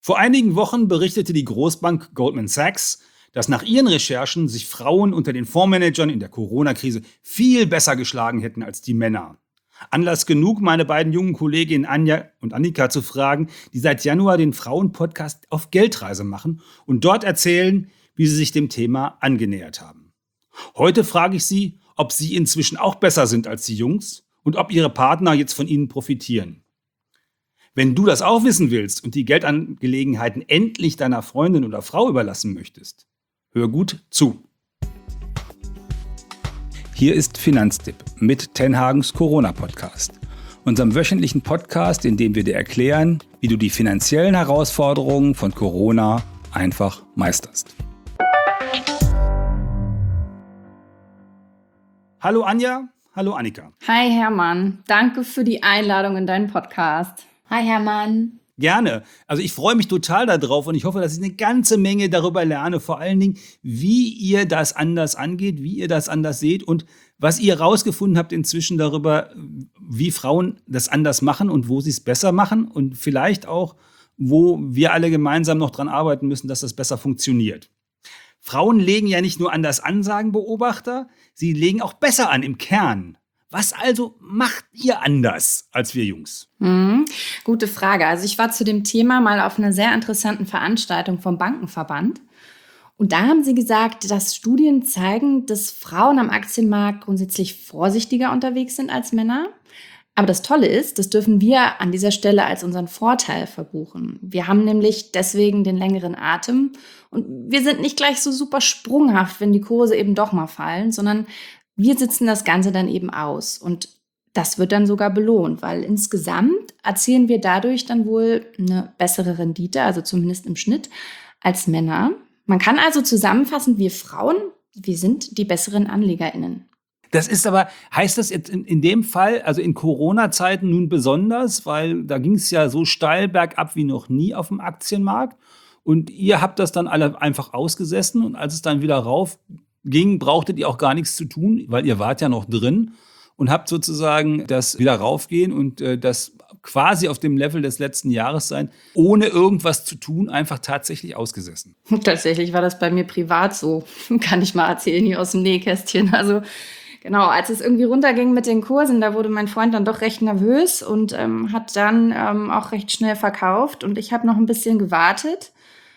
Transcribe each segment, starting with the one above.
Vor einigen Wochen berichtete die Großbank Goldman Sachs, dass nach ihren Recherchen sich Frauen unter den Fondsmanagern in der Corona-Krise viel besser geschlagen hätten als die Männer. Anlass genug, meine beiden jungen Kolleginnen Anja und Annika zu fragen, die seit Januar den Frauen-Podcast auf Geldreise machen und dort erzählen, wie sie sich dem Thema angenähert haben. Heute frage ich sie, ob sie inzwischen auch besser sind als die Jungs und ob ihre Partner jetzt von ihnen profitieren. Wenn du das auch wissen willst und die Geldangelegenheiten endlich deiner Freundin oder Frau überlassen möchtest, hör gut zu. Hier ist Finanztipp mit Tenhagens Corona-Podcast, unserem wöchentlichen Podcast, in dem wir dir erklären, wie du die finanziellen Herausforderungen von Corona einfach meisterst. Hallo Anja, hallo Annika. Hi Hermann, danke für die Einladung in deinen Podcast. Hi Hermann. Gerne. Also ich freue mich total darauf und ich hoffe, dass ich eine ganze Menge darüber lerne, vor allen Dingen, wie ihr das anders angeht, wie ihr das anders seht und was ihr rausgefunden habt inzwischen darüber, wie Frauen das anders machen und wo sie es besser machen und vielleicht auch, wo wir alle gemeinsam noch dran arbeiten müssen, dass das besser funktioniert. Frauen legen ja nicht nur an das an, sagen Beobachter, sie legen auch besser an im Kern. Was also macht ihr anders als wir Jungs? Gute Frage. Also ich war zu dem Thema mal auf einer sehr interessanten Veranstaltung vom Bankenverband. Und da haben sie gesagt, dass Studien zeigen, dass Frauen am Aktienmarkt grundsätzlich vorsichtiger unterwegs sind als Männer. Aber das Tolle ist, das dürfen wir an dieser Stelle als unseren Vorteil verbuchen. Wir haben nämlich deswegen den längeren Atem und wir sind nicht gleich so super sprunghaft, wenn die Kurse eben doch mal fallen, sondern wir sitzen das Ganze dann eben aus und das wird dann sogar belohnt, weil insgesamt erzielen wir dadurch dann wohl eine bessere Rendite, also zumindest im Schnitt, als Männer. Man kann also zusammenfassen, wir Frauen, wir sind die besseren AnlegerInnen. Das ist aber, heißt das jetzt in dem Fall, also in Corona-Zeiten nun besonders, weil da ging es ja so steil bergab wie noch nie auf dem Aktienmarkt und ihr habt das dann alle einfach ausgesessen und als es dann wieder rauf ging, brauchtet ihr auch gar nichts zu tun, weil ihr wart ja noch drin und habt sozusagen das wieder raufgehen und das quasi auf dem Level des letzten Jahres sein, ohne irgendwas zu tun, einfach tatsächlich ausgesessen. Tatsächlich war das bei mir privat so, kann ich mal erzählen hier aus dem Nähkästchen. Also genau, als es irgendwie runterging mit den Kursen, da wurde mein Freund dann doch recht nervös und hat dann auch recht schnell verkauft und ich habe noch ein bisschen gewartet.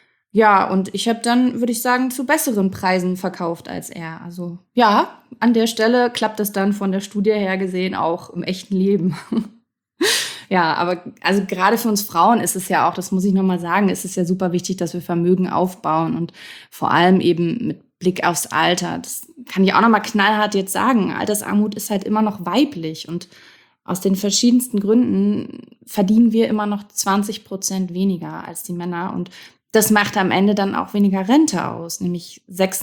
Ja, und ich habe dann, würde ich sagen, zu besseren Preisen verkauft als er. Also ja, an der Stelle klappt das dann von der Studie her gesehen auch im echten Leben. Ja, aber also gerade für uns Frauen ist es ja auch, das muss ich nochmal sagen, ist es ja super wichtig, dass wir Vermögen aufbauen und vor allem eben mit Blick aufs Alter. Das kann ich auch nochmal knallhart jetzt sagen. Altersarmut ist halt immer noch weiblich und aus den verschiedensten Gründen verdienen wir immer noch 20% weniger als die Männer und das macht am Ende dann auch weniger Rente aus, nämlich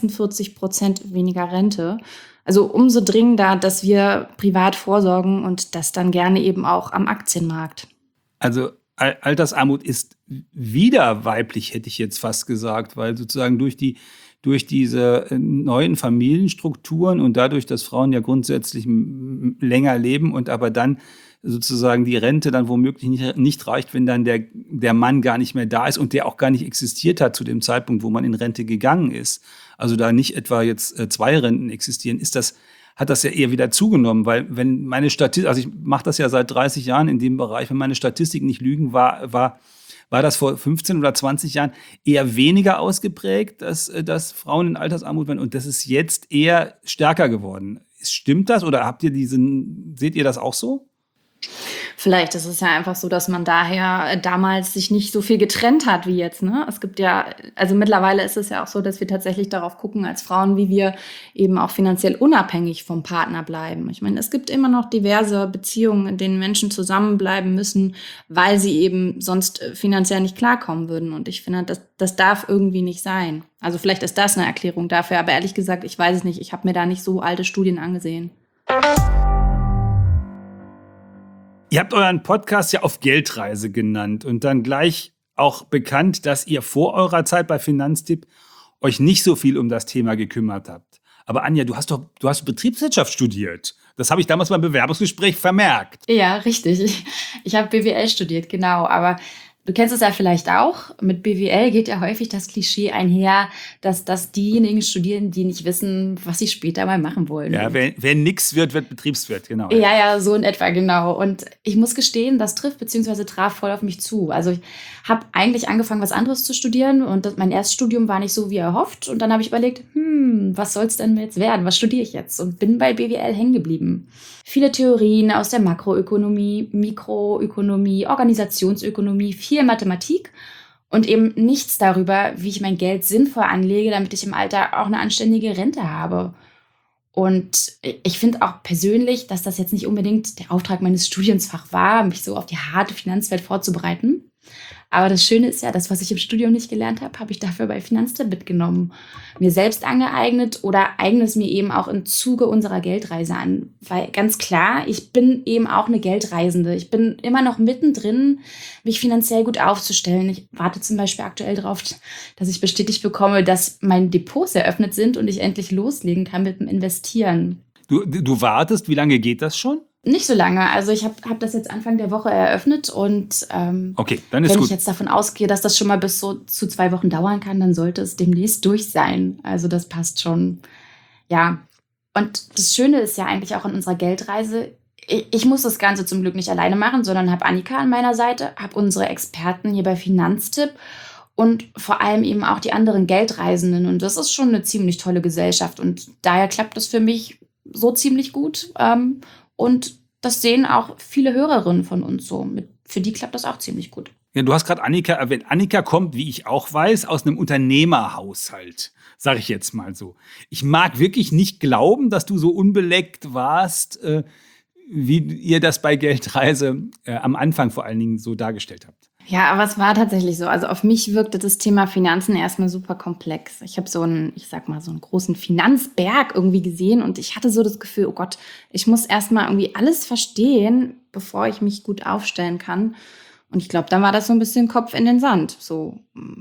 46% weniger Rente. Also umso dringender, dass wir privat vorsorgen und das dann gerne eben auch am Aktienmarkt. Also Altersarmut ist wieder weiblich, hätte ich jetzt fast gesagt, weil sozusagen durch diese neuen Familienstrukturen und dadurch, dass Frauen ja grundsätzlich länger leben und aber dann sozusagen die Rente dann womöglich nicht reicht, wenn dann der Mann gar nicht mehr da ist und der auch gar nicht existiert hat zu dem Zeitpunkt, wo man in Rente gegangen ist. Also da nicht etwa jetzt 2 Renten existieren, hat das ja eher wieder zugenommen, weil wenn meine Statistik, also ich mache das ja seit 30 Jahren in dem Bereich, wenn meine Statistiken nicht lügen, war das vor 15 oder 20 Jahren eher weniger ausgeprägt, dass Frauen in Altersarmut werden und das ist jetzt eher stärker geworden. Stimmt das oder seht ihr das auch so? Vielleicht ist es ja einfach so, dass man daher damals sich nicht so viel getrennt hat wie jetzt, ne? Es gibt ja, also mittlerweile ist es ja auch so, dass wir tatsächlich darauf gucken als Frauen, wie wir eben auch finanziell unabhängig vom Partner bleiben. Ich meine, es gibt immer noch diverse Beziehungen, in denen Menschen zusammenbleiben müssen, weil sie eben sonst finanziell nicht klarkommen würden. Und ich finde, das darf irgendwie nicht sein. Also vielleicht ist das eine Erklärung dafür, aber ehrlich gesagt, ich weiß es nicht. Ich habe mir da nicht so alte Studien angesehen. Ihr habt euren Podcast ja auf Geldreise genannt und dann gleich auch bekannt, dass ihr vor eurer Zeit bei Finanztipp euch nicht so viel um das Thema gekümmert habt. Aber Anja, du hast Betriebswirtschaft studiert. Das habe ich damals beim Bewerbungsgespräch vermerkt. Ja, richtig. Ich habe BWL studiert, genau. Aber Du kennst es ja vielleicht auch. Mit BWL geht ja häufig das Klischee einher, dass das diejenigen studieren, die nicht wissen, was sie später mal machen wollen. Ja, wer nix wird, wird Betriebswirt, genau. Ja, so in etwa, genau. Und ich muss gestehen, das trifft bzw. traf voll auf mich zu. Also ich habe eigentlich angefangen, was anderes zu studieren und mein Erststudium war nicht so, wie erhofft. Und dann habe ich überlegt, was soll es denn jetzt werden? Was studiere ich jetzt? Und bin bei BWL hängen geblieben. Viele Theorien aus der Makroökonomie, Mikroökonomie, Organisationsökonomie, viel Mathematik und eben nichts darüber, wie ich mein Geld sinnvoll anlege, damit ich im Alter auch eine anständige Rente habe. Und ich finde auch persönlich, dass das jetzt nicht unbedingt der Auftrag meines Studienfachs war, mich so auf die harte Finanzwelt vorzubereiten. Aber das Schöne ist ja, das, was ich im Studium nicht gelernt habe, habe ich dafür bei Finanztipp mitgenommen, mir selbst angeeignet oder eigne es mir eben auch im Zuge unserer Geldreise an. Weil ganz klar, ich bin eben auch eine Geldreisende. Ich bin immer noch mittendrin, mich finanziell gut aufzustellen. Ich warte zum Beispiel aktuell darauf, dass ich bestätigt bekomme, dass meine Depots eröffnet sind und ich endlich loslegen kann mit dem Investieren. Du wartest, wie lange geht das schon? Nicht so lange. Also ich hab das jetzt Anfang der Woche eröffnet und okay, dann ist wenn gut. ich jetzt davon ausgehe, dass das schon mal bis so zu 2 Wochen dauern kann, dann sollte es demnächst durch sein. Also das passt schon. Ja. Und das Schöne ist ja eigentlich auch an unserer Geldreise, ich muss das Ganze zum Glück nicht alleine machen, sondern habe Annika an meiner Seite, habe unsere Experten hier bei Finanztipp und vor allem eben auch die anderen Geldreisenden. Und das ist schon eine ziemlich tolle Gesellschaft. Und daher klappt das für mich so ziemlich gut. Und das sehen auch viele Hörerinnen von uns so. Für die klappt das auch ziemlich gut. Ja, du hast gerade Annika erwähnt. Annika kommt, wie ich auch weiß, aus einem Unternehmerhaushalt, sage ich jetzt mal so. Ich mag wirklich nicht glauben, dass du so unbeleckt warst, wie ihr das bei Geldreise am Anfang vor allen Dingen so dargestellt habt. Ja, aber es war tatsächlich so. Also auf mich wirkte das Thema Finanzen erstmal super komplex. Ich habe so einen großen Finanzberg irgendwie gesehen und ich hatte so das Gefühl, oh Gott, ich muss erstmal irgendwie alles verstehen, bevor ich mich gut aufstellen kann. Und ich glaube, dann war das so ein bisschen Kopf in den Sand. So.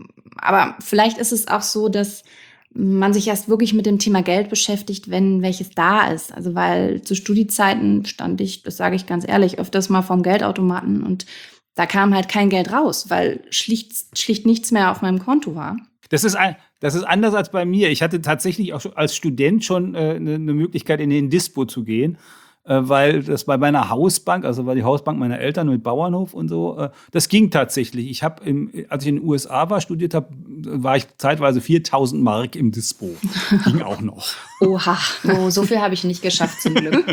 Aber vielleicht ist es auch so, dass man sich erst wirklich mit dem Thema Geld beschäftigt, wenn welches da ist. Also weil zu Studiezeiten stand ich, das sage ich ganz ehrlich, öfters mal vorm Geldautomaten und da kam halt kein Geld raus, weil schlicht nichts mehr auf meinem Konto war. Das ist anders als bei mir. Ich hatte tatsächlich auch als Student schon eine Möglichkeit, in den Dispo zu gehen, weil das bei meiner Hausbank, also war die Hausbank meiner Eltern mit Bauernhof und so, das ging tatsächlich. Ich habe, als ich in den USA studiert habe, war ich zeitweise 4.000 Mark im Dispo. Ging auch noch. Oha, so viel habe ich nicht geschafft zum Glück.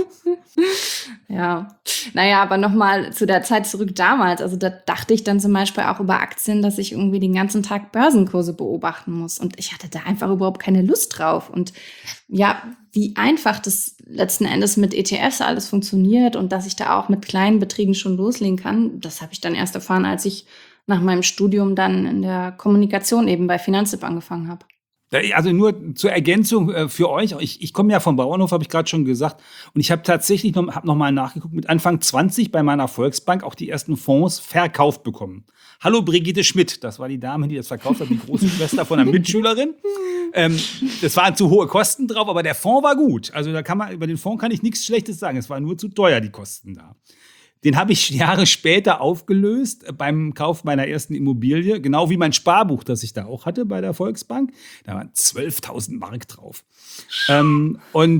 Ja, naja, aber nochmal zu der Zeit zurück damals. Also da dachte ich dann zum Beispiel auch über Aktien, dass ich irgendwie den ganzen Tag Börsenkurse beobachten muss. Und ich hatte da einfach überhaupt keine Lust drauf. Und ja, wie einfach das letzten Endes mit ETFs alles funktioniert und dass ich da auch mit kleinen Beträgen schon loslegen kann, das habe ich dann erst erfahren, als ich nach meinem Studium dann in der Kommunikation eben bei Finanztipp angefangen habe. Also nur zur Ergänzung für euch. Ich komme ja vom Bauernhof, habe ich gerade schon gesagt. Und ich habe tatsächlich noch mal nachgeguckt, mit Anfang 20 bei meiner Volksbank auch die ersten Fonds verkauft bekommen. Hallo Brigitte Schmidt, das war die Dame, die das verkauft hat, die große Schwester von einer Mitschülerin. Das waren zu hohe Kosten drauf, aber der Fonds war gut. Also über den Fonds kann ich nichts Schlechtes sagen. Es war nur zu teuer, die Kosten da. Den habe ich Jahre später aufgelöst beim Kauf meiner ersten Immobilie, genau wie mein Sparbuch, das ich da auch hatte bei der Volksbank. Da waren 12.000 Mark drauf. Dann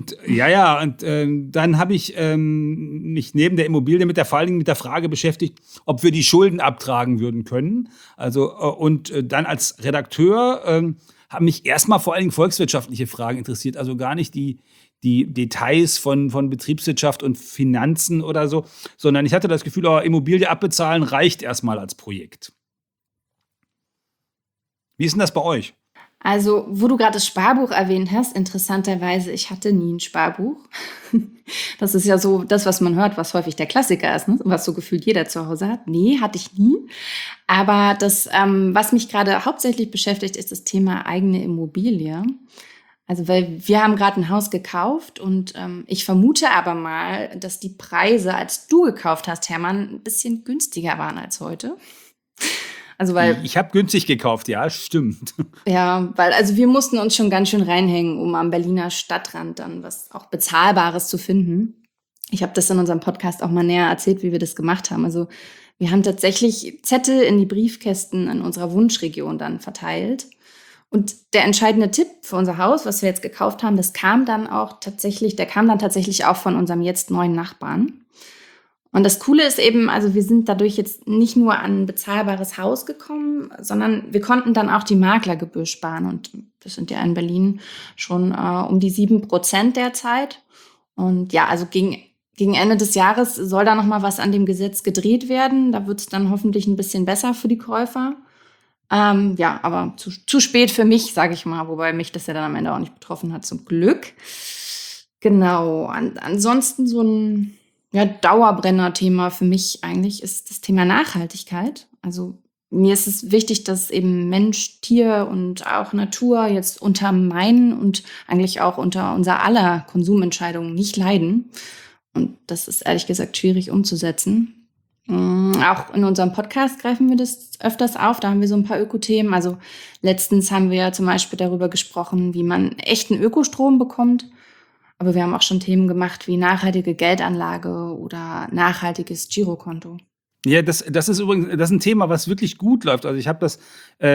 habe ich mich neben der Immobilie vor allen Dingen mit der Frage beschäftigt, ob wir die Schulden abtragen würden können. Dann als Redakteur haben mich erstmal vor allen Dingen volkswirtschaftliche Fragen interessiert, also gar nicht die Details von Betriebswirtschaft und Finanzen oder so, sondern ich hatte das Gefühl, Immobilie abbezahlen reicht erstmal als Projekt. Wie ist denn das bei euch? Also, wo du gerade das Sparbuch erwähnt hast, interessanterweise, ich hatte nie ein Sparbuch. Das ist ja so das, was man hört, was häufig der Klassiker ist, ne? Was so gefühlt jeder zu Hause hat. Nee, hatte ich nie. Aber das, was mich gerade hauptsächlich beschäftigt, ist das Thema eigene Immobilie. Also, weil wir haben gerade ein Haus gekauft und ich vermute aber mal, dass die Preise, als du gekauft hast, Hermann, ein bisschen günstiger waren als heute. Also weil ich habe günstig gekauft, ja, stimmt. Ja, weil also wir mussten uns schon ganz schön reinhängen, um am Berliner Stadtrand dann was auch Bezahlbares zu finden. Ich habe das in unserem Podcast auch mal näher erzählt, wie wir das gemacht haben. Also Wir haben tatsächlich Zettel in die Briefkästen in unserer Wunschregion dann verteilt. Und der entscheidende Tipp für unser Haus, was wir jetzt gekauft haben, der kam dann tatsächlich auch von unserem jetzt neuen Nachbarn. Und das Coole ist eben, also wir sind dadurch jetzt nicht nur an ein bezahlbares Haus gekommen, sondern wir konnten dann auch die Maklergebühr sparen. Und wir sind ja in Berlin schon um die 7% derzeit. Und ja, also gegen Ende des Jahres soll da noch mal was an dem Gesetz gedreht werden. Da wird es dann hoffentlich ein bisschen besser für die Käufer. Ja, aber zu spät für mich, sage ich mal, wobei mich das ja dann am Ende auch nicht betroffen hat, zum Glück. Genau, ansonsten so ein Dauerbrenner-Thema für mich eigentlich ist das Thema Nachhaltigkeit. Also mir ist es wichtig, dass eben Mensch, Tier und auch Natur jetzt unter meinen und eigentlich auch unter unser aller Konsumentscheidungen nicht leiden. Und das ist ehrlich gesagt schwierig umzusetzen. Auch in unserem Podcast greifen wir das öfters auf. Da haben wir so ein paar Ökothemen. Also letztens haben wir zum Beispiel darüber gesprochen, wie man echten Ökostrom bekommt. Aber wir haben auch schon Themen gemacht wie nachhaltige Geldanlage oder nachhaltiges Girokonto. Ja, das ist übrigens ein Thema, was wirklich gut läuft. Also ich habe das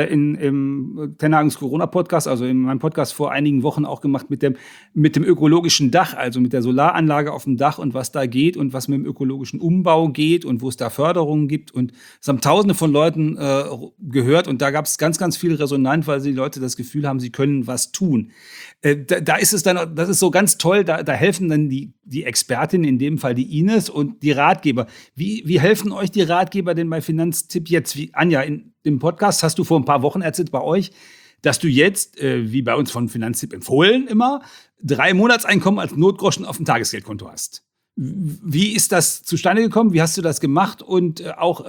im Tenhagens Corona-Podcast, also in meinem Podcast vor einigen Wochen auch gemacht mit dem ökologischen Dach, also mit der Solaranlage auf dem Dach und was da geht und was mit dem ökologischen Umbau geht und wo es da Förderungen gibt. Und das haben Tausende von Leuten gehört und da gab es ganz, ganz viel Resonanz, weil die Leute das Gefühl haben, sie können was tun. Da ist es dann, das ist so ganz toll, da helfen dann die Expertinnen, in dem Fall die Ines und die Ratgeber. Wie helfen euch die Ratgeber denn bei Finanztipp jetzt? Wie Anja, in dem Podcast hast du vor ein paar Wochen erzählt bei euch, dass du jetzt, wie bei uns von Finanztipp empfohlen immer, 3 Monatseinkommen als Notgroschen auf dem Tagesgeldkonto hast. Wie ist das zustande gekommen? Wie hast du das gemacht? Und auch,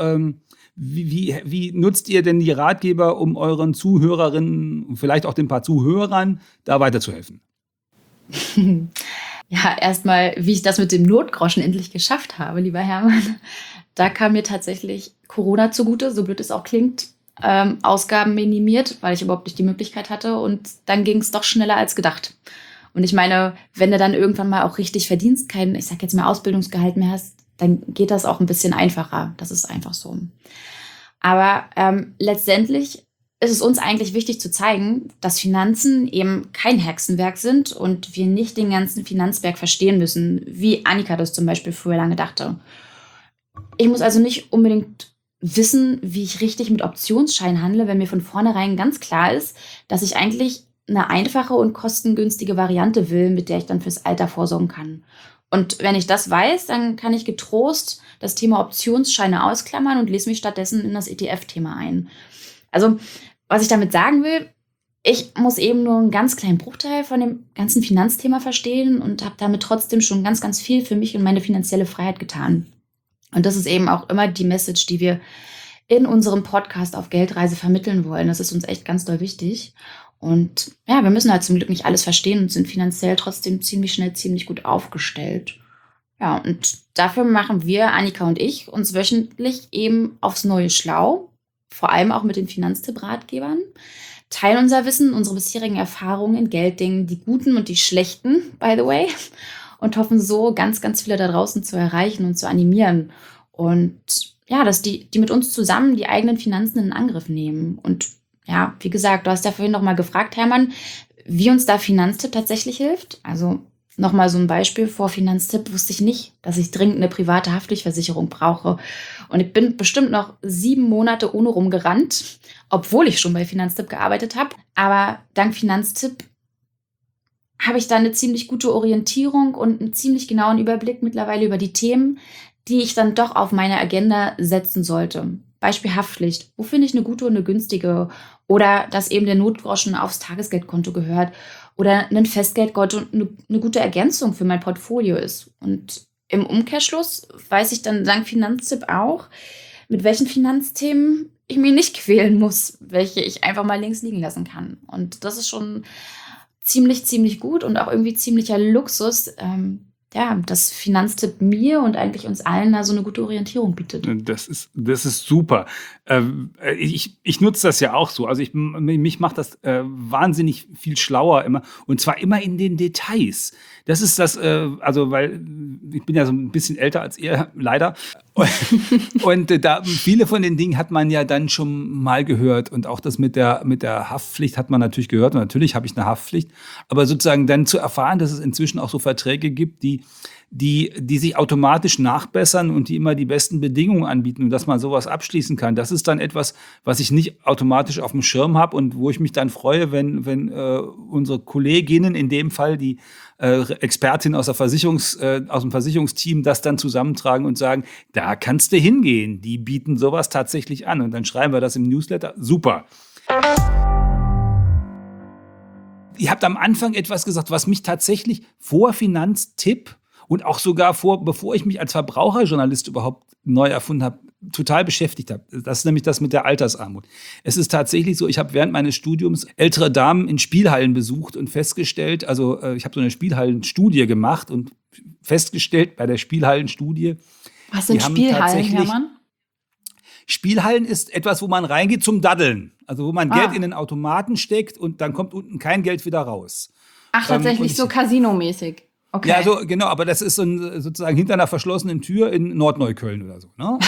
wie nutzt ihr denn die Ratgeber, um euren Zuhörerinnen und vielleicht auch den paar Zuhörern da weiterzuhelfen? Ja, erstmal, wie ich das mit dem Notgroschen endlich geschafft habe, lieber Hermann. Da kam mir tatsächlich Corona zugute, so blöd es auch klingt. Ausgaben minimiert, weil ich überhaupt nicht die Möglichkeit hatte. Und dann ging es doch schneller als gedacht. Und ich meine, wenn du dann irgendwann mal auch richtig verdienst, kein, ich sag jetzt mal, Ausbildungsgehalt mehr hast, dann geht das auch ein bisschen einfacher. Das ist einfach so. Aber letztendlich ist es uns eigentlich wichtig zu zeigen, dass Finanzen eben kein Hexenwerk sind und wir nicht den ganzen Finanzberg verstehen müssen, wie Annika das zum Beispiel früher lange dachte. Ich muss also nicht unbedingt wissen, wie ich richtig mit Optionsscheinen handle, wenn mir von vornherein ganz klar ist, dass ich eigentlich eine einfache und kostengünstige Variante will, mit der ich dann fürs Alter vorsorgen kann. Und wenn ich das weiß, dann kann ich getrost das Thema Optionsscheine ausklammern und lese mich stattdessen in das ETF-Thema ein. Also, was ich damit sagen will, ich muss eben nur einen ganz kleinen Bruchteil von dem ganzen Finanzthema verstehen und habe damit trotzdem schon ganz, ganz viel für mich und meine finanzielle Freiheit getan. Und das ist eben auch immer die Message, die wir in unserem Podcast auf Geldreise vermitteln wollen. Das ist uns echt ganz doll wichtig. Und ja, wir müssen halt zum Glück nicht alles verstehen und sind finanziell trotzdem ziemlich schnell, ziemlich gut aufgestellt. Ja, und dafür machen wir, Annika und ich, uns wöchentlich eben aufs Neue schlau, vor allem auch mit den Finanztipp-Ratgebern, teilen unser Wissen, unsere bisherigen Erfahrungen in Gelddingen, die guten und die schlechten, by the way, und hoffen so, ganz, ganz viele da draußen zu erreichen und zu animieren. Und ja, dass die mit uns zusammen die eigenen Finanzen in Angriff nehmen. Und ja, wie gesagt, du hast ja vorhin noch mal gefragt, Hermann, wie uns da Finanztipp tatsächlich hilft. Also nochmal so ein Beispiel: Vor Finanztipp wusste ich nicht, dass ich dringend eine private Haftpflichtversicherung brauche. Und ich bin bestimmt noch 7 Monate ohne rumgerannt, obwohl ich schon bei Finanztipp gearbeitet habe. Aber dank Finanztipp habe ich da eine ziemlich gute Orientierung und einen ziemlich genauen Überblick mittlerweile über die Themen, die ich dann doch auf meine Agenda setzen sollte. Beispiel Haftpflicht. Wo finde ich eine gute und eine günstige? Oder dass eben der Notgroschen aufs Tagesgeldkonto gehört oder ein Festgeldkonto eine gute Ergänzung für mein Portfolio ist. Und im Umkehrschluss weiß ich dann dank Finanztipp auch, mit welchen Finanzthemen ich mich nicht quälen muss, welche ich einfach mal links liegen lassen kann. Und das ist schon ziemlich, ziemlich gut und auch irgendwie ziemlicher Luxus, dass Finanztipp mir und eigentlich uns allen da so eine gute Orientierung bietet. Das ist super. Ich nutze das ja auch so. Also mich macht das wahnsinnig viel schlauer immer. Und zwar immer in den Details. Das ist das, weil ich bin ja so ein bisschen älter als ihr, leider. Und da viele von den Dingen hat man ja dann schon mal gehört. Und auch das mit der Haftpflicht hat man natürlich gehört. Und natürlich habe ich eine Haftpflicht. Aber sozusagen dann zu erfahren, dass es inzwischen auch so Verträge gibt, die sich automatisch nachbessern und die immer die besten Bedingungen anbieten und dass man sowas abschließen kann. Das ist dann etwas, was ich nicht automatisch auf dem Schirm habe und wo ich mich dann freue, wenn unsere Kolleginnen, in dem Fall die Expertin aus dem Versicherungsteam, das dann zusammentragen und sagen, da kannst du hingehen. Die bieten sowas tatsächlich an. Und dann schreiben wir das im Newsletter. Super. Ihr habt am Anfang etwas gesagt, was mich tatsächlich vor Finanztipp und auch sogar bevor ich mich als Verbraucherjournalist überhaupt neu erfunden habe, total beschäftigt habe. Das ist nämlich das mit der Altersarmut. Es ist tatsächlich so, ich habe während meines Studiums ältere Damen in Spielhallen besucht und festgestellt, also ich habe so eine Spielhallenstudie gemacht und festgestellt bei der Spielhallenstudie, Was sind Spielhallen, Hermann? Spielhallen ist etwas, wo man reingeht zum Daddeln. Also wo man Geld in den Automaten steckt und dann kommt unten kein Geld wieder raus. Ach, tatsächlich so Casino-mäßig. Okay. Ja, so, genau, aber das ist sozusagen hinter einer verschlossenen Tür in Nordneukölln oder so. Ne?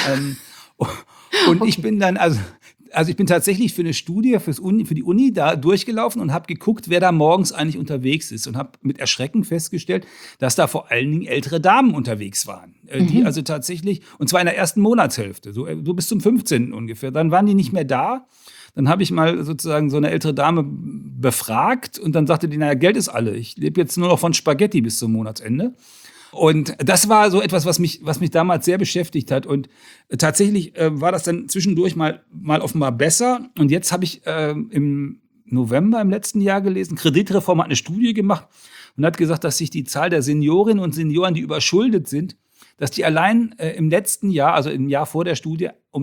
Und ich bin dann, also ich bin tatsächlich für eine Studie für die Uni da durchgelaufen und habe geguckt, wer da morgens eigentlich unterwegs ist und habe mit Erschrecken festgestellt, dass da vor allen Dingen ältere Damen unterwegs waren. Die also tatsächlich, und zwar in der ersten Monatshälfte, so bis zum 15. ungefähr. Dann waren die nicht mehr da. Dann habe ich mal sozusagen so eine ältere Dame befragt und dann sagte die, naja, Geld ist alle. Ich lebe jetzt nur noch von Spaghetti bis zum Monatsende. Und das war so etwas, was mich damals sehr beschäftigt hat. Und tatsächlich war das dann zwischendurch mal offenbar besser. Und jetzt habe ich im November im letzten Jahr gelesen, Kreditreform hat eine Studie gemacht und hat gesagt, dass sich die Zahl der Seniorinnen und Senioren, die überschuldet sind, dass die allein im letzten Jahr, also im Jahr vor der Studie, um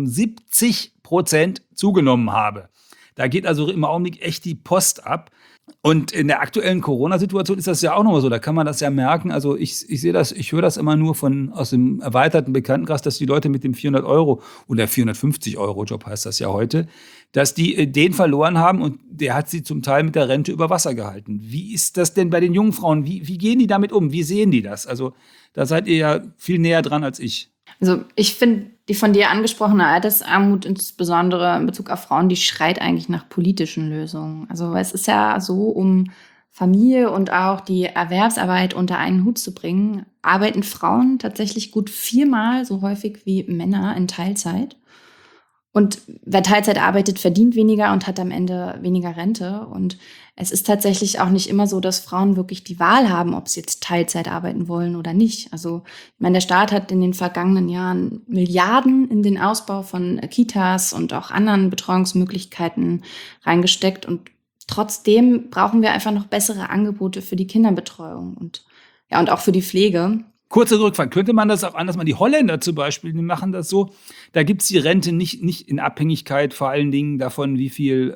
70% zugenommen habe. Da geht also im Augenblick echt die Post ab. Und in der aktuellen Corona-Situation ist das ja auch nochmal so. Da kann man das ja merken. Also ich sehe das, ich höre das immer nur aus dem erweiterten Bekanntenkreis, dass die Leute mit dem 400 € oder 450-€ Job heißt das ja heute, dass die den verloren haben und der hat sie zum Teil mit der Rente über Wasser gehalten. Wie ist das denn bei den jungen Frauen? Wie gehen die damit um? Wie sehen die das? Also da seid ihr ja viel näher dran als ich. Also ich finde, die von dir angesprochene Altersarmut, insbesondere in Bezug auf Frauen, die schreit eigentlich nach politischen Lösungen. Also es ist ja so, um Familie und auch die Erwerbsarbeit unter einen Hut zu bringen, arbeiten Frauen tatsächlich gut 4-mal so häufig wie Männer in Teilzeit. Und wer Teilzeit arbeitet, verdient weniger und hat am Ende weniger Rente. Und es ist tatsächlich auch nicht immer so, dass Frauen wirklich die Wahl haben, ob sie jetzt Teilzeit arbeiten wollen oder nicht. Also ich meine, der Staat hat in den vergangenen Jahren Milliarden in den Ausbau von Kitas und auch anderen Betreuungsmöglichkeiten reingesteckt. Und trotzdem brauchen wir einfach noch bessere Angebote für die Kinderbetreuung und auch für die Pflege. Kurze Rückfrage, könnte man das auch anders machen? Die Holländer zum Beispiel, die machen das so, da gibt es die Rente nicht in Abhängigkeit vor allen Dingen davon, wie viel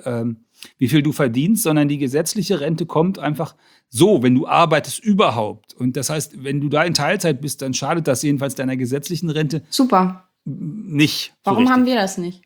du verdienst, sondern die gesetzliche Rente kommt einfach so, wenn du arbeitest überhaupt. Und das heißt, wenn du da in Teilzeit bist, dann schadet das jedenfalls deiner gesetzlichen Rente Super. Nicht. Warum haben wir das nicht?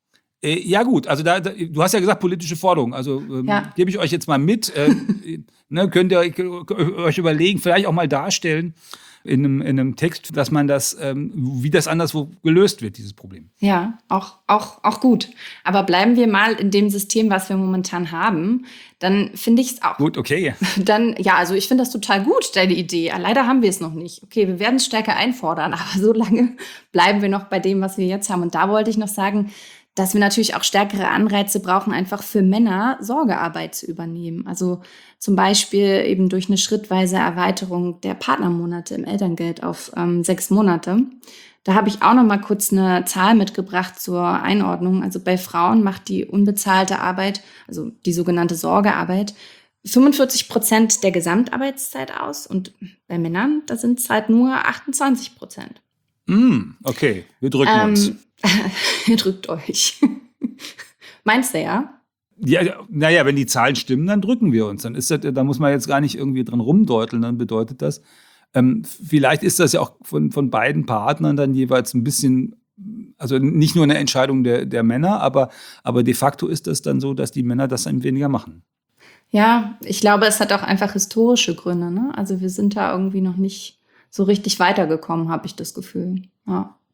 Ja gut, also du hast ja gesagt, politische Forderung. Also gebe ich euch jetzt mal mit. Könnt ihr euch überlegen, vielleicht auch mal darstellen in einem Text, dass man das, wie das anderswo gelöst wird, dieses Problem. Ja, auch gut. Aber bleiben wir mal in dem System, was wir momentan haben, dann finde ich es auch. Gut, okay. Also ich finde das total gut, deine Idee. Leider haben wir es noch nicht. Okay, wir werden es stärker einfordern, aber so lange bleiben wir noch bei dem, was wir jetzt haben. Und da wollte ich noch sagen, dass wir natürlich auch stärkere Anreize brauchen, einfach für Männer Sorgearbeit zu übernehmen. Also zum Beispiel eben durch eine schrittweise Erweiterung der Partnermonate im Elterngeld auf 6 Monate. Da habe ich auch noch mal kurz eine Zahl mitgebracht zur Einordnung. Also bei Frauen macht die unbezahlte Arbeit, also die sogenannte Sorgearbeit, 45% der Gesamtarbeitszeit aus. Und bei Männern, da sind es halt nur 28%. Okay, wir drücken uns. Ihr drückt euch. Meinst du ja? Ja, naja, wenn die Zahlen stimmen, dann drücken wir uns. Dann da muss man jetzt gar nicht irgendwie dran rumdeuteln, dann bedeutet das. Vielleicht ist das ja auch von beiden Partnern dann jeweils ein bisschen, also nicht nur eine Entscheidung der Männer, aber de facto ist das dann so, dass die Männer das dann weniger machen. Ja, ich glaube, es hat auch einfach historische Gründe, ne? Also wir sind da irgendwie noch nicht so richtig weitergekommen, habe ich das Gefühl. Ja.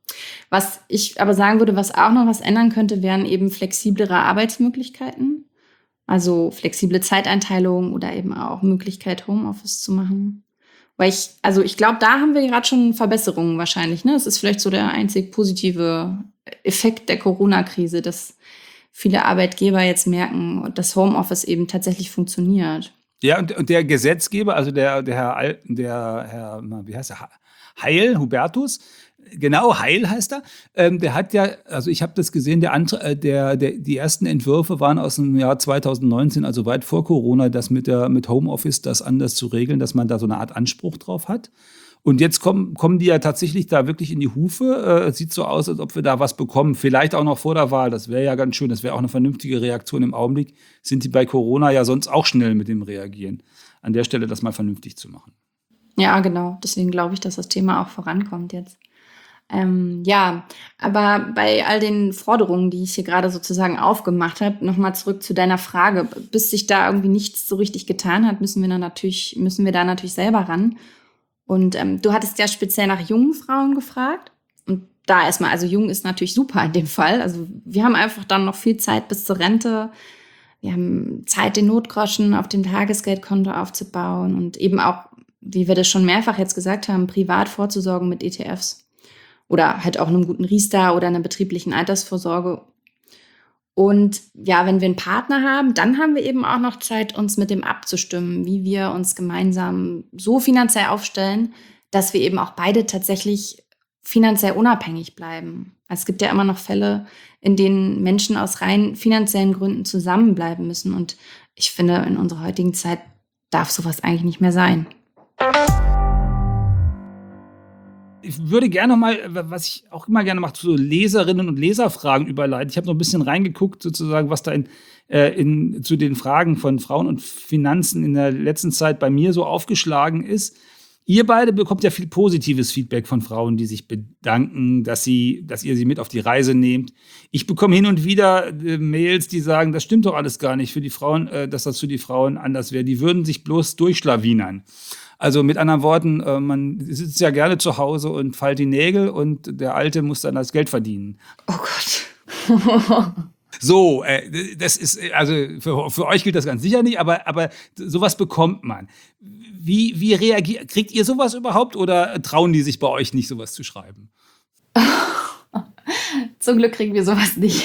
Was ich aber sagen würde, was auch noch was ändern könnte, wären eben flexiblere Arbeitsmöglichkeiten. Also flexible Zeiteinteilung oder eben auch Möglichkeit, Homeoffice zu machen. Weil ich glaube, da haben wir gerade schon Verbesserungen wahrscheinlich. Ne? Das ist vielleicht so der einzig positive Effekt der Corona-Krise, dass viele Arbeitgeber jetzt merken, dass Homeoffice eben tatsächlich funktioniert. Ja, und der Gesetzgeber, also der Herr, wie heißt er? Heil, Hubertus, genau, Heil heißt er. Der hat ja, also ich habe das gesehen, die ersten Entwürfe waren aus dem Jahr 2019, also weit vor Corona, das mit Homeoffice das anders zu regeln, dass man da so eine Art Anspruch drauf hat. Und jetzt kommen die ja tatsächlich da wirklich in die Hufe. Es sieht so aus, als ob wir da was bekommen. Vielleicht auch noch vor der Wahl. Das wäre ja ganz schön. Das wäre auch eine vernünftige Reaktion. Im Augenblick sind die bei Corona ja sonst auch schnell mit dem Reagieren. An der Stelle das mal vernünftig zu machen. Ja, genau. Deswegen glaube ich, dass das Thema auch vorankommt jetzt. Ja, aber bei all den Forderungen, die ich hier gerade sozusagen aufgemacht habe, nochmal zurück zu deiner Frage. Bis sich da irgendwie nichts so richtig getan hat, müssen wir da natürlich selber ran. Und du hattest ja speziell nach jungen Frauen gefragt. Und da erstmal, also jung ist natürlich super in dem Fall. Also wir haben einfach dann noch viel Zeit bis zur Rente. Wir haben Zeit, den Notgroschen auf dem Tagesgeldkonto aufzubauen und eben auch, wie wir das schon mehrfach jetzt gesagt haben, privat vorzusorgen mit ETFs. Oder halt auch einem guten Riester oder einer betrieblichen Altersvorsorge. Und ja, wenn wir einen Partner haben, dann haben wir eben auch noch Zeit, uns mit dem abzustimmen, wie wir uns gemeinsam so finanziell aufstellen, dass wir eben auch beide tatsächlich finanziell unabhängig bleiben. Es gibt ja immer noch Fälle, in denen Menschen aus rein finanziellen Gründen zusammenbleiben müssen. Und ich finde, in unserer heutigen Zeit darf sowas eigentlich nicht mehr sein. Ich würde gerne noch mal, was ich auch immer gerne mache, zu Leserinnen und Leserfragen überleiten. Ich habe noch ein bisschen reingeguckt, sozusagen, was da zu den Fragen von Frauen und Finanzen in der letzten Zeit bei mir so aufgeschlagen ist. Ihr beide bekommt ja viel positives Feedback von Frauen, die sich bedanken, dass ihr sie mit auf die Reise nehmt. Ich bekomme hin und wieder Mails, die sagen, das stimmt doch alles gar nicht für die Frauen, dass das für die Frauen anders wäre. Die würden sich bloß durchschlawinern. Also mit anderen Worten, man sitzt ja gerne zu Hause und feilt die Nägel und der Alte muss dann das Geld verdienen. Oh Gott. So, das ist, also für euch gilt das ganz sicher nicht, aber sowas bekommt man. Wie reagiert, kriegt ihr sowas überhaupt oder trauen die sich bei euch nicht, sowas zu schreiben? Zum Glück kriegen wir sowas nicht.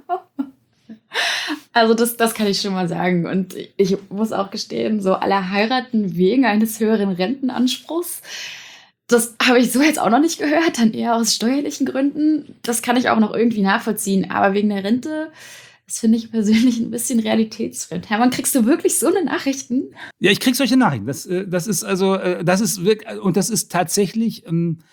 Also das kann ich schon mal sagen. Und ich muss auch gestehen, so alle heiraten wegen eines höheren Rentenanspruchs. Das habe ich so jetzt auch noch nicht gehört, dann eher aus steuerlichen Gründen. Das kann ich auch noch irgendwie nachvollziehen. Aber wegen der Rente, das finde ich persönlich ein bisschen realitätsfremd. Hermann, kriegst du wirklich so eine Nachrichten? Ja, ich krieg solche Nachrichten. Das ist wirklich, und das ist tatsächlich,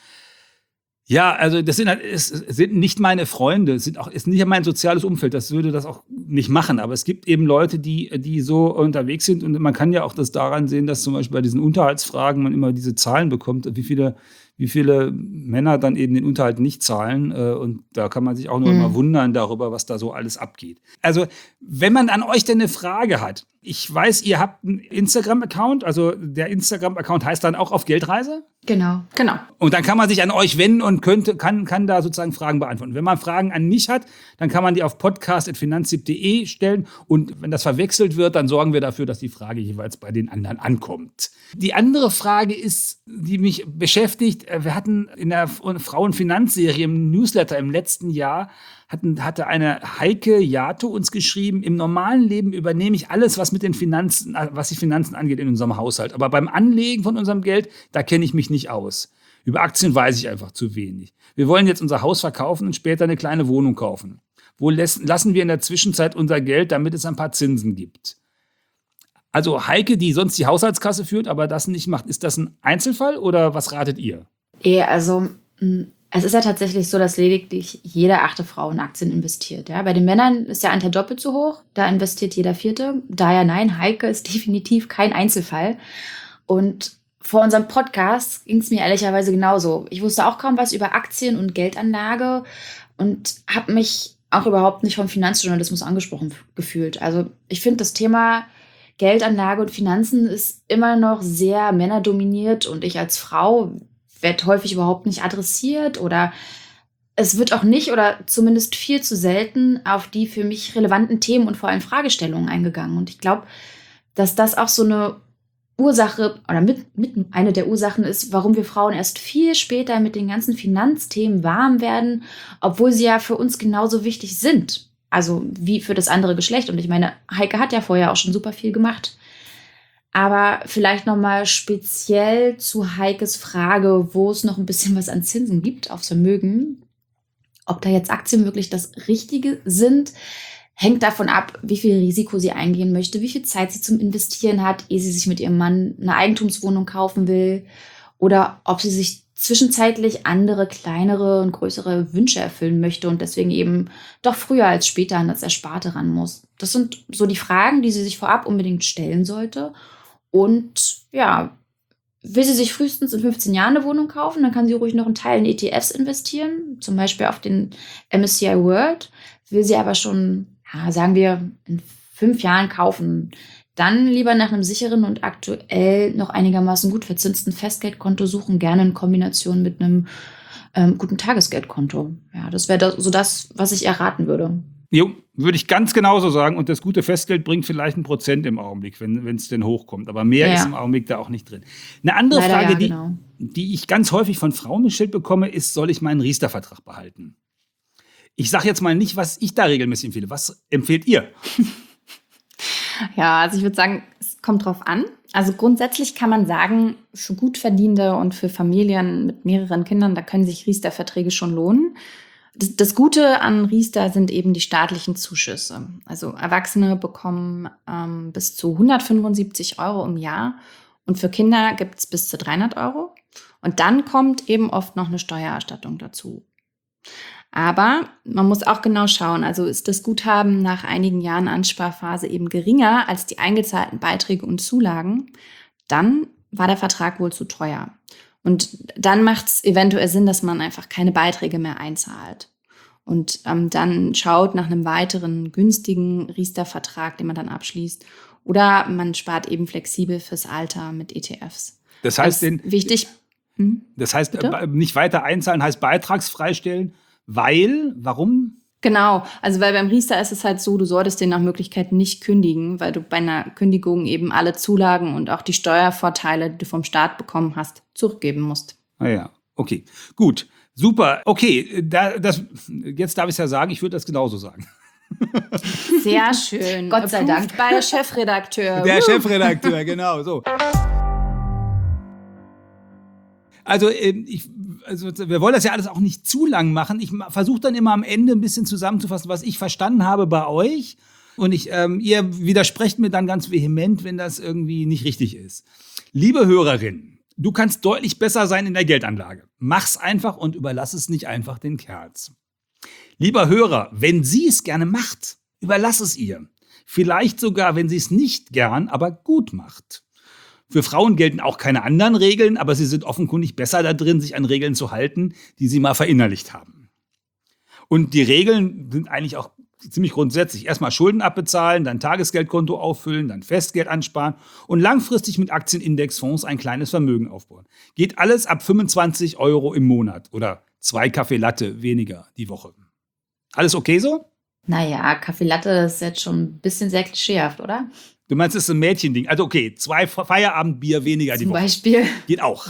ja, also es sind nicht meine Freunde, ist nicht mein soziales Umfeld, das würde das auch nicht machen, aber es gibt eben Leute, die so unterwegs sind und man kann ja auch das daran sehen, dass zum Beispiel bei diesen Unterhaltsfragen man immer diese Zahlen bekommt, wie viele Männer dann eben den Unterhalt nicht zahlen und da kann man sich auch nur immer wundern darüber, was da so alles abgeht. Also, wenn man an euch denn eine Frage hat, ich weiß, ihr habt einen Instagram-Account, also der Instagram-Account heißt dann auch auf Geldreise? Genau. Und dann kann man sich an euch wenden und kann da sozusagen Fragen beantworten. Wenn man Fragen an mich hat, dann kann man die auf podcast@finanztipp.de stellen und wenn das verwechselt wird, dann sorgen wir dafür, dass die Frage jeweils bei den anderen ankommt. Die andere Frage ist, die mich beschäftigt, wir hatten in der Frauenfinanzserie im Newsletter im letzten Jahr hatte eine Heike Jato uns geschrieben, im normalen Leben übernehme ich alles, was die Finanzen angeht in unserem Haushalt. Aber beim Anlegen von unserem Geld, da kenne ich mich nicht aus. Über Aktien weiß ich einfach zu wenig. Wir wollen jetzt unser Haus verkaufen und später eine kleine Wohnung kaufen. Wo lassen wir in der Zwischenzeit unser Geld, damit es ein paar Zinsen gibt? Also Heike, die sonst die Haushaltskasse führt, aber das nicht macht. Ist das ein Einzelfall oder was ratet ihr? Also es ist ja tatsächlich so, dass lediglich jede 8. Frau in Aktien investiert. Ja? Bei den Männern ist der Anteil doppelt so hoch, da investiert jeder 4. Daher nein, Heike ist definitiv kein Einzelfall. Und vor unserem Podcast ging es mir ehrlicherweise genauso. Ich wusste auch kaum was über Aktien und Geldanlage und habe mich auch überhaupt nicht vom Finanzjournalismus angesprochen gefühlt. Also ich finde, das Thema Geldanlage und Finanzen ist immer noch sehr männerdominiert und ich als Frau werde häufig überhaupt nicht adressiert oder es wird auch nicht oder zumindest viel zu selten auf die für mich relevanten Themen und vor allem Fragestellungen eingegangen. Und ich glaube, dass das auch so eine Ursache oder mit eine der Ursachen ist, warum wir Frauen erst viel später mit den ganzen Finanzthemen warm werden, obwohl sie ja für uns genauso wichtig sind. Also wie für das andere Geschlecht. Und ich meine, Heike hat ja vorher auch schon super viel gemacht. Aber vielleicht nochmal speziell zu Heikes Frage, wo es noch ein bisschen was an Zinsen gibt aufs Vermögen. Ob da jetzt Aktien wirklich das Richtige sind, hängt davon ab, wie viel Risiko sie eingehen möchte, wie viel Zeit sie zum Investieren hat, ehe sie sich mit ihrem Mann eine Eigentumswohnung kaufen will oder ob sie sich zwischenzeitlich andere, kleinere und größere Wünsche erfüllen möchte und deswegen eben doch früher als später an das Ersparte ran muss. Das sind so die Fragen, die sie sich vorab unbedingt stellen sollte. Und ja, will sie sich frühestens in 15 Jahren eine Wohnung kaufen, dann kann sie ruhig noch einen Teil in ETFs investieren, zum Beispiel auf den MSCI World. Will sie aber schon, ja, sagen wir, in 5 Jahren kaufen, dann lieber nach einem sicheren und aktuell noch einigermaßen gut verzinsten Festgeldkonto suchen, gerne in Kombination mit einem guten Tagesgeldkonto. Ja, das wäre so das, was ich erraten würde. Jo, würde ich ganz genauso sagen. Und das gute Festgeld bringt vielleicht 1% im Augenblick, wenn es denn hochkommt. Aber mehr ist im Augenblick da auch nicht drin. Eine andere Leider Frage, ja, die ich ganz häufig von Frauen gestellt bekomme, ist, soll ich meinen Riester-Vertrag behalten? Ich sage jetzt mal nicht, was ich da regelmäßig empfehle. Was empfehlt ihr? Ja, also ich würde sagen, es kommt drauf an. Also grundsätzlich kann man sagen, für Gutverdienende und für Familien mit mehreren Kindern, da können sich Riester-Verträge schon lohnen. Das Gute an Riester sind eben die staatlichen Zuschüsse. Also Erwachsene bekommen bis zu 175 € im Jahr und für Kinder gibt es bis zu 300 €. Und dann kommt eben oft noch eine Steuererstattung dazu. Aber man muss auch genau schauen, also ist das Guthaben nach einigen Jahren Ansparphase eben geringer als die eingezahlten Beiträge und Zulagen, dann war der Vertrag wohl zu teuer. Und dann macht es eventuell Sinn, dass man einfach keine Beiträge mehr einzahlt. Und dann schaut nach einem weiteren günstigen Riester-Vertrag, den man dann abschließt. Oder man spart eben flexibel fürs Alter mit ETFs. Das heißt, wichtig. Das heißt, nicht weiter einzahlen heißt beitragsfrei stellen, warum? Genau, also weil beim Riester ist es halt so, du solltest den nach Möglichkeit nicht kündigen, weil du bei einer Kündigung eben alle Zulagen und auch die Steuervorteile, die du vom Staat bekommen hast, zurückgeben musst. Ah ja, okay, gut, super. Okay, jetzt darf ich es ja sagen, ich würde das genauso sagen. Sehr schön. Gott sei Dank. Bei der Chefredakteur. Der Chefredakteur, genau, so. Also, wir wollen das ja alles auch nicht zu lang machen. Ich versuche dann immer am Ende ein bisschen zusammenzufassen, was ich verstanden habe bei euch. Und ihr widersprecht mir dann ganz vehement, wenn das irgendwie nicht richtig ist. Liebe Hörerin, du kannst deutlich besser sein in der Geldanlage. Mach's einfach und überlass es nicht einfach den Kerls. Lieber Hörer, wenn sie es gerne macht, überlass es ihr. Vielleicht sogar, wenn sie es nicht gern, aber gut macht. Für Frauen gelten auch keine anderen Regeln, aber sie sind offenkundig besser da drin, sich an Regeln zu halten, die sie mal verinnerlicht haben. Und die Regeln sind eigentlich auch ziemlich grundsätzlich. Erstmal Schulden abbezahlen, dann Tagesgeldkonto auffüllen, dann Festgeld ansparen und langfristig mit Aktienindexfonds ein kleines Vermögen aufbauen. Geht alles ab 25 € im Monat oder 2 Kaffee Latte weniger die Woche. Alles okay so? Naja, Kaffee Latte ist jetzt schon ein bisschen sehr klischeehaft, oder? Du meinst, es ist ein Mädchending. Also okay, 2 Feierabendbier weniger die Woche. Zum Beispiel. Geht auch.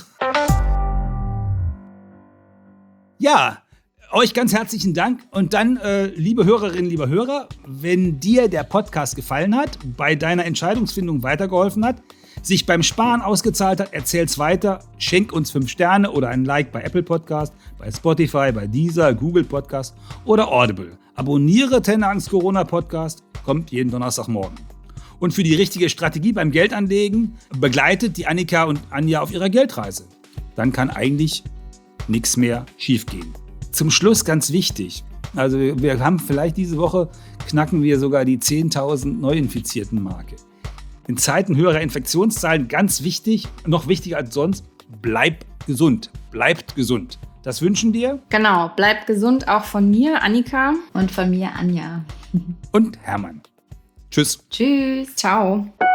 Ja, euch ganz herzlichen Dank. Und dann, liebe Hörerinnen, lieber Hörer, wenn dir der Podcast gefallen hat, bei deiner Entscheidungsfindung weitergeholfen hat, sich beim Sparen ausgezahlt hat, erzähl's weiter, schenk uns 5 Sterne oder ein Like bei Apple Podcast, bei Spotify, bei Deezer, Google Podcast oder Audible. Abonniere Tenne Angst Corona Podcast, kommt jeden Donnerstagmorgen. Und für die richtige Strategie beim Geldanlegen begleitet die Annika und Anja auf ihrer Geldreise. Dann kann eigentlich nichts mehr schiefgehen. Zum Schluss ganz wichtig, also wir haben vielleicht diese Woche, knacken wir sogar die 10.000 Neuinfizierten Marke. In Zeiten höherer Infektionszahlen ganz wichtig, noch wichtiger als sonst, bleib gesund, bleibt gesund. Das wünschen dir. Genau, bleibt gesund, auch von mir, Annika. Und von mir, Anja. Und Hermann. Tschüss. Tschüss. Ciao.